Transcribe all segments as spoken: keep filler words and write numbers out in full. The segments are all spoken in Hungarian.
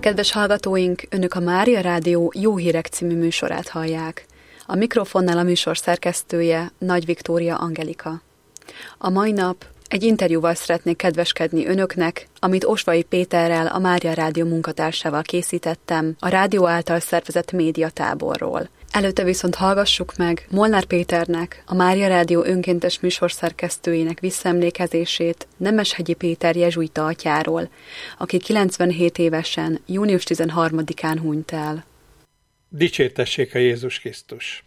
Kedves hallgatóink, Önök a Mária Rádió Jó Hírek című műsorát hallják. A mikrofonnál a műsor szerkesztője Nagy Viktória Angelika. A mai nap egy interjúval szeretnék kedveskedni Önöknek, amit Osvai Péterrel, a Mária Rádió munkatársával készítettem a rádió által szervezett médiatáborról. Előtte viszont hallgassuk meg Molnár Péternek, a Mária Rádió önkéntes műsorszerkesztőjének visszaemlékezését Nemeshegyi Péter jezsuita atyáról, aki kilencvenhét évesen, június tizenharmadikán hunyt el. Dicsértessék a Jézus Krisztus!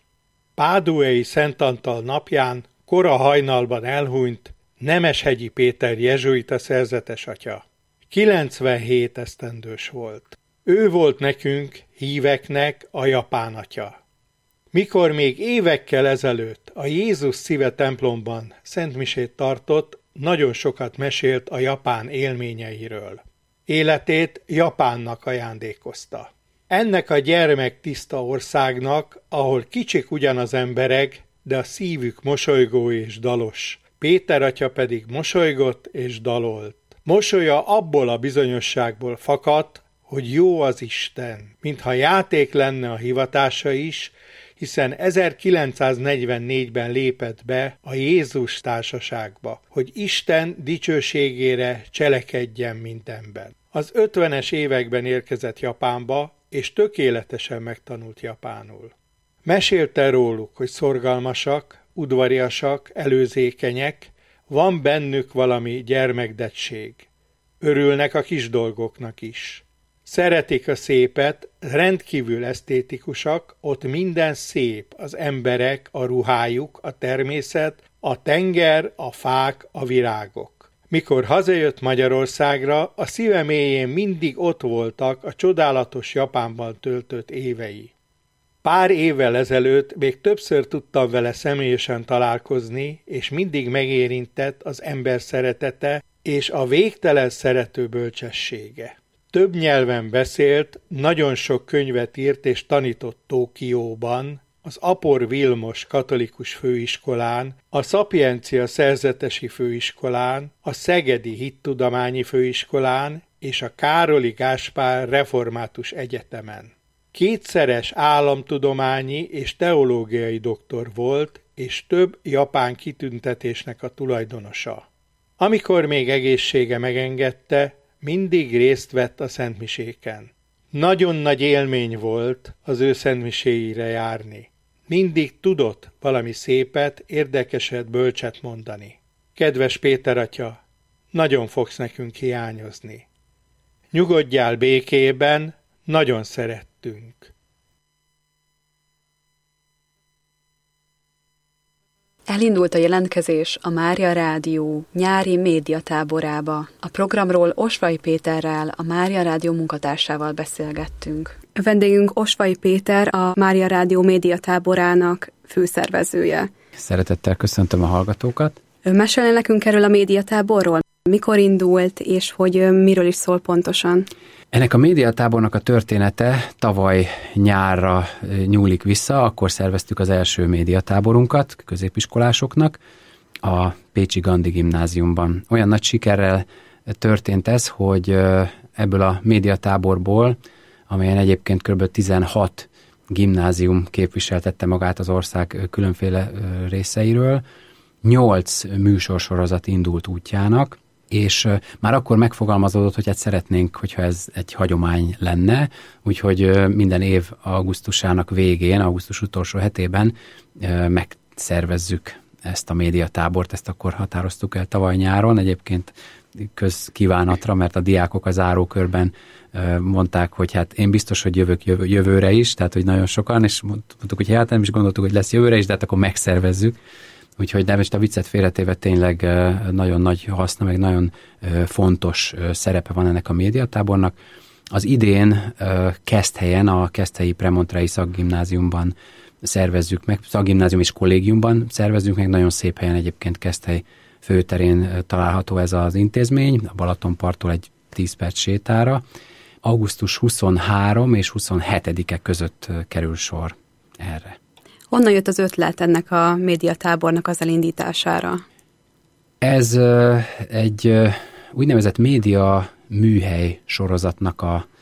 Páduai Szent Antal napján kora hajnalban elhunyt Nemeshegyi Péter jezsuita szerzetes atya. kilencvenhét esztendős volt. Ő volt nekünk, híveknek, a japán atya. Mikor még évekkel ezelőtt a Jézus Szíve templomban szentmisét tartott, nagyon sokat mesélt a japán élményeiről. Életét Japánnak ajándékozta. Ennek a gyermektiszta országnak, ahol kicsik ugyan az emberek, de a szívük mosolygó és dalos. Péter atya pedig mosolygott és dalolt. Mosolya abból a bizonyosságból fakadt, hogy jó az Isten, mintha játék lenne a hivatása is, hiszen ezerkilencszáznegyvennégyben lépett be a Jézus társaságba, hogy Isten dicsőségére cselekedjen mindenben. Az ötvenes években érkezett Japánba, és tökéletesen megtanult japánul. Mesélte róluk, hogy szorgalmasak, udvariasak, előzékenyek, van bennük valami gyermekdettség. Örülnek a kis dolgoknak is. Szeretik a szépet, rendkívül esztétikusak, ott minden szép, az emberek, a ruhájuk, a természet, a tenger, a fák, a virágok. Mikor hazajött Magyarországra, a szíve mélyén mindig ott voltak a csodálatos Japánban töltött évei. Pár évvel ezelőtt még többször tudtam vele személyesen találkozni, és mindig megérintett az ember szeretete és a végtelen szerető bölcsessége. Több nyelven beszélt, nagyon sok könyvet írt és tanított Tokióban, az Apor Vilmos katolikus főiskolán, a Szapiencia szerzetesi főiskolán, a Szegedi Hittudományi Főiskolán és a Károli Gáspár Református Egyetemen. Kétszeres államtudományi és teológiai doktor volt, és több japán kitüntetésnek a tulajdonosa. Amikor még egészsége megengedte, mindig részt vett a szentmiséken. Nagyon nagy élmény volt az ő szentmiséire járni. Mindig tudott valami szépet, érdekeset, bölcset mondani. Kedves Péter atya, nagyon fogsz nekünk hiányozni. Nyugodjál békében, nagyon szerettünk. Elindult a jelentkezés a Mária Rádió nyári médiatáborába. A programról Osvai Péterrel, a Mária Rádió munkatársával beszélgettünk. Vendégünk Osvai Péter, a Mária Rádió médiatáborának főszervezője. Szeretettel köszöntöm a hallgatókat. Mesélne nekünk erről a médiatáborról? Mikor indult, és hogy miről is szól pontosan? Ennek a médiatábornak a története tavaly nyárra nyúlik vissza, akkor szerveztük az első médiatáborunkat középiskolásoknak a Pécsi Gandhi Gimnáziumban. Olyan nagy sikerrel történt ez, hogy ebből a médiatáborból, amelyen egyébként kb. tizenhat gimnázium képviseltette magát az ország különféle részeiről, nyolc műsorsorozat indult útjának, és már akkor megfogalmazódott, hogy hát szeretnénk, hogyha ez egy hagyomány lenne, úgyhogy minden év augusztusának végén, augusztus utolsó hetében megszervezzük ezt a médiatábort, ezt akkor határoztuk el tavaly nyáron, egyébként közkívánatra, mert a diákok az zárókörben mondták, hogy hát én biztos, hogy jövök jövő, jövőre is, tehát hogy nagyon sokan, és mondtuk, hogy hát nem is gondoltuk, hogy lesz jövőre is, de hát akkor megszervezzük. Úgyhogy nem is a viccet félretéve tényleg nagyon nagy haszna, meg nagyon fontos szerepe van ennek a médiatábornak. Az idén Keszthelyen, a Keszthelyi Premontrei Szakgimnáziumban szervezzük meg, szakgimnázium és kollégiumban szervezzük meg, nagyon szép helyen egyébként Keszthely főterén található ez az intézmény, a Balatonparttól egy tíz perc sétára. augusztus huszonharmadika és huszonhetedike között kerül sor erre. Honnan jött az ötlet ennek a médiatábornak az elindítására? Ez uh, egy uh, úgynevezett média műhely sorozatnak a,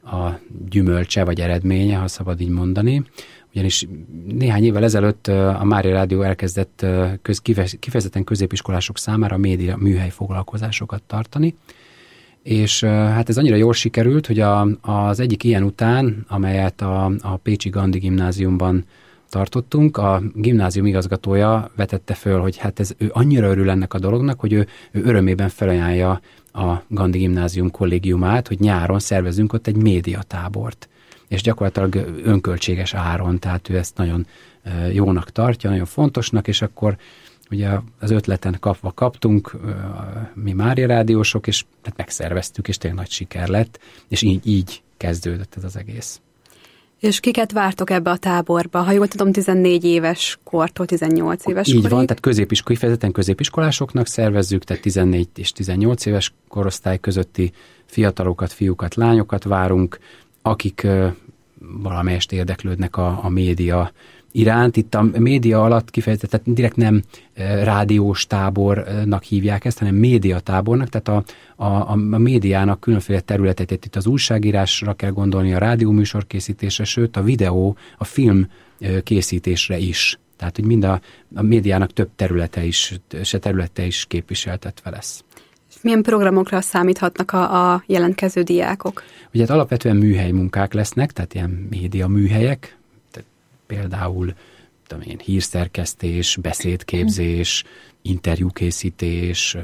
a gyümölcse vagy eredménye, ha szabad így mondani. Ugyanis néhány évvel ezelőtt a Mária Rádió elkezdett köz, kifejezetten középiskolások számára a média műhely foglalkozásokat tartani, és hát ez annyira jól sikerült, hogy a, az egyik ilyen után, amelyet a, a Pécsi Gandhi Gimnáziumban tartottunk, a gimnázium igazgatója vetette föl, hogy hát ez, ő annyira örül ennek a dolognak, hogy ő, ő örömében felajánlja a Gandhi Gimnázium kollégiumát, hogy nyáron szervezünk ott egy médiatábort. És gyakorlatilag önköltséges áron, tehát ő ezt nagyon jónak tartja, nagyon fontosnak, és akkor ugye az ötleten kapva kaptunk, mi Mária Rádiósok, és hát megszerveztük, és tényleg nagy siker lett, és így, így kezdődött ez az egész. És kiket vártok ebbe a táborba? Ha jól tudom, tizennégy éves kortól tizennyolc éves korig. Így van, tehát középisko, kifejezetten középiskolásoknak szervezzük, tehát tizennégy és tizennyolc éves korosztály közötti fiatalokat, fiúkat, lányokat várunk, akik valamelyest érdeklődnek a, a média iránt. Itt a média alatt kifejezetten, tehát direkt nem rádiós tábornak hívják ezt, hanem médiatábornak, tehát a, a, a médiának különféle területeit, itt az újságírásra kell gondolni, a rádióműsor készítésre, sőt a videó, a film készítésre is. Tehát, hogy mind a, a médiának több területe is, se területe is képviseltetve lesz. Milyen programokra számíthatnak a, a jelentkező diákok? Ugye hát alapvetően műhely munkák lesznek, tehát ilyen média műhelyek, tehát például tudom én, hírszerkesztés, beszédképzés, interjúkészítés,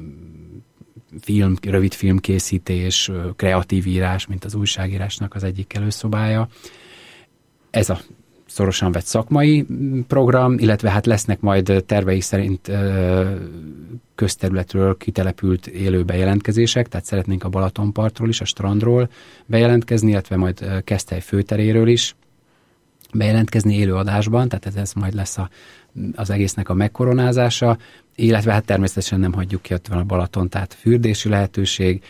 film, rövid filmkészítés, kreatív írás, mint az újságírásnak az egyik előszobája. Ez a szorosan vett szakmai program, illetve hát lesznek majd terveik szerint közterületről kitelepült élő bejelentkezések, tehát szeretnénk a Balatonpartról is, a strandról bejelentkezni, illetve majd Keszthely főteréről is bejelentkezni élő adásban, tehát ez, ez majd lesz a, az egésznek a megkoronázása, illetve hát természetesen nem hagyjuk ki, ott van a Balaton, tehát fürdési lehetőség.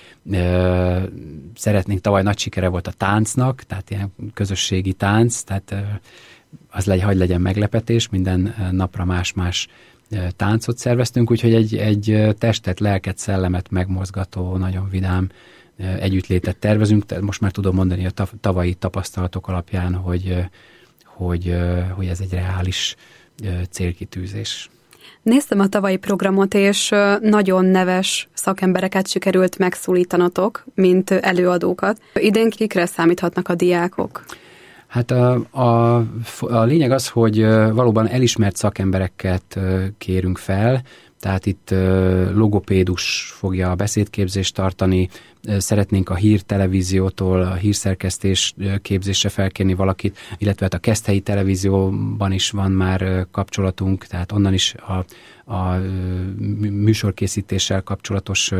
Szeretnénk, tavaly nagy sikere volt a táncnak, tehát ilyen közösségi tánc, tehát az legy, hagy legyen meglepetés, minden napra más-más táncot szerveztünk, úgyhogy egy, egy testet, lelket, szellemet megmozgató, nagyon vidám együttlétet tervezünk. Most már tudom mondani a tavalyi tapasztalatok alapján, hogy, hogy, hogy ez egy reális célkitűzés. Néztem a tavalyi programot, és nagyon neves szakembereket sikerült megszólítanotok, mint előadókat. Idén kikre számíthatnak a diákok? Hát a, a, a lényeg az, hogy valóban elismert szakembereket kérünk fel, tehát itt logopédus fogja a beszédképzést tartani, szeretnénk a hírtelevíziótól, a hírszerkesztés képzésre felkérni valakit, illetve hát a Keszthelyi televízióban is van már kapcsolatunk, tehát onnan is a, a műsorkészítéssel kapcsolatos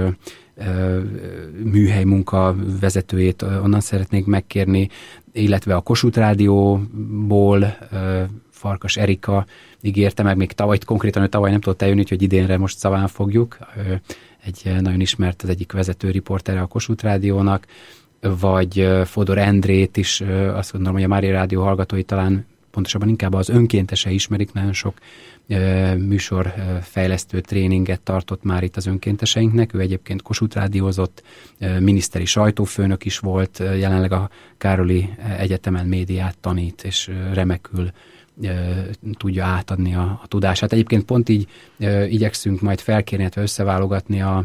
műhely munka vezetőjét onnan szeretnénk megkérni, illetve a Kossuth Rádióból Farkas Erika ígérte meg, még tavaly, konkrétan ő tavaly nem tudott eljönni, úgyhogy idénre most szaván fogjuk. Egy nagyon ismert, az egyik vezető riportere a Kossuth Rádiónak, vagy Fodor Endrét is, azt gondolom, hogy a Mária Rádió hallgatói talán pontosabban inkább az önkéntesei ismerik, nagyon sok műsorfejlesztő tréninget tartott már itt az önkénteseinknek. Ő egyébként Kossuth Rádiózott, miniszteri sajtófőnök is volt, jelenleg a Károli Egyetemen médiát tanít, és remekül tudja átadni a, a tudását. Egyébként pont így igyekszünk majd felkérni, illetve összeválogatni a,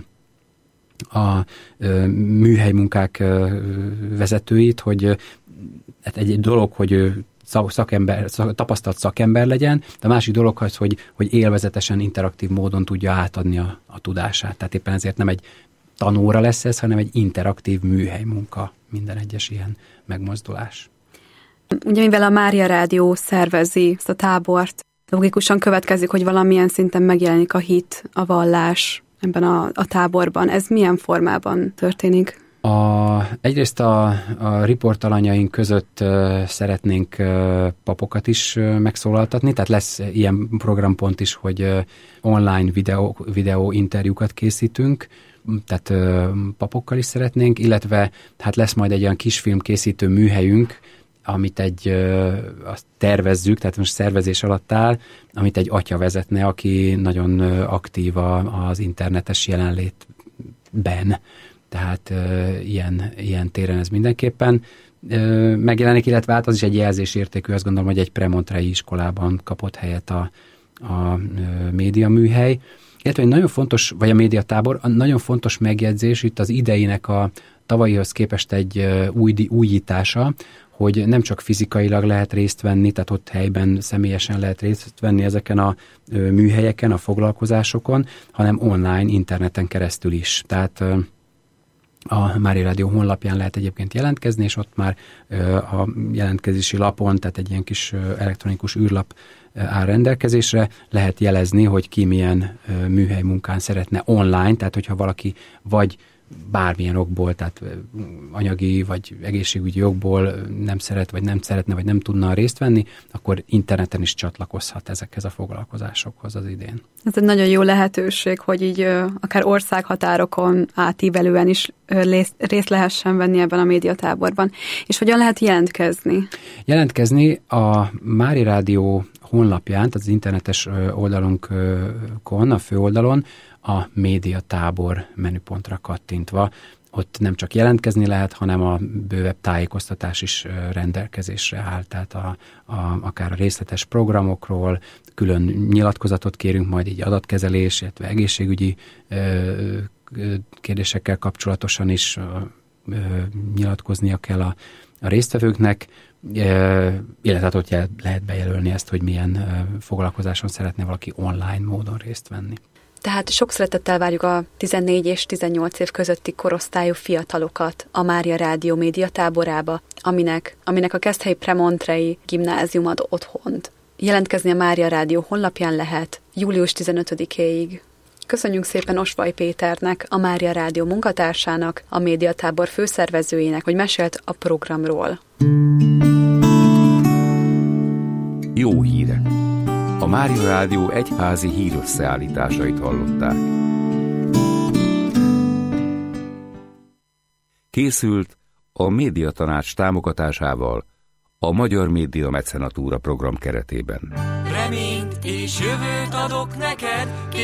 a műhely munkák vezetőit, hogy hát egy dolog, hogy ő szakember, tapasztalt szakember legyen, de a másik dolog az, hogy, hogy élvezetesen, interaktív módon tudja átadni a, a tudását. Tehát éppen ezért nem egy tanóra lesz ez, hanem egy interaktív műhely munka, minden egyes ilyen megmozdulás. Ugye mivel a Mária Rádió szervezi ezt a tábort, logikusan következik, hogy valamilyen szinten megjelenik a hit, a vallás ebben a, a táborban. Ez milyen formában történik? A, egyrészt a, a riportalanyaink között uh, szeretnénk uh, papokat is uh, megszólaltatni, tehát lesz ilyen programpont is, hogy uh, online videó, videó interjúkat készítünk, tehát uh, papokkal is szeretnénk, illetve hát lesz majd egy olyan kisfilm készítő műhelyünk, amit egy, uh, azt tervezzük, tehát most szervezés alatt áll, amit egy atya vezetne, aki nagyon uh, aktív a, az internetes jelenlétben. tehát ilyen, ilyen téren ez mindenképpen megjelenik, illetve hát az is egy jelzésértékű, azt gondolom, hogy egy premontrei iskolában kapott helyet a, a médiaműhely. Illetve egy nagyon fontos, vagy a médiatábor, a nagyon fontos megjegyzés itt az ideinek a tavalyihoz képest egy új, újítása, hogy nem csak fizikailag lehet részt venni, tehát ott helyben személyesen lehet részt venni ezeken a műhelyeken, a foglalkozásokon, hanem online, interneten keresztül is. Tehát a Mária Rádió honlapján lehet egyébként jelentkezni, és ott már a jelentkezési lapon, tehát egy ilyen kis elektronikus űrlap áll rendelkezésre, lehet jelezni, hogy ki milyen műhely munkán szeretne online, tehát hogyha valaki vagy bármilyen okból, tehát anyagi vagy egészségügyi okból nem szeret, vagy nem szeretne, vagy nem tudna részt venni, akkor interneten is csatlakozhat ezekhez a foglalkozásokhoz az idén. Ez egy nagyon jó lehetőség, hogy így akár országhatárokon átívelően is részt lehessen venni ebben a médiatáborban. És hogyan lehet jelentkezni? Jelentkezni a Mária Rádió honlapján, tehát az internetes oldalunkon, a főoldalon, a médiatábor menüpontra kattintva. Ott nem csak jelentkezni lehet, hanem a bővebb tájékoztatás is rendelkezésre áll. Tehát a, a, akár a részletes programokról, külön nyilatkozatot kérünk, majd így adatkezelés, illetve egészségügyi ö, kérdésekkel kapcsolatosan is ö, nyilatkoznia kell a, a résztvevőknek, ö, illetve ott lehet bejelölni ezt, hogy milyen ö, foglalkozáson szeretne valaki online módon részt venni. Tehát sok szeretettel várjuk a tizennégy és tizennyolc év közötti korosztályú fiatalokat a Mária Rádió médiatáborába, aminek, aminek a Keszthelyi Premontrei Gimnázium ad otthont. Jelentkezni a Mária Rádió honlapján lehet július tizenötödikéig. Köszönjük szépen Osvay Péternek, a Mária Rádió munkatársának, a médiatábor főszervezőjének, hogy mesélt a programról. Jó hírek! A Mária Rádió egyházi hírösszeállításait hallották. Készült a Médiatanács támogatásával a Magyar Média Mecenatúra program keretében. Reményt és jövőt adok neked.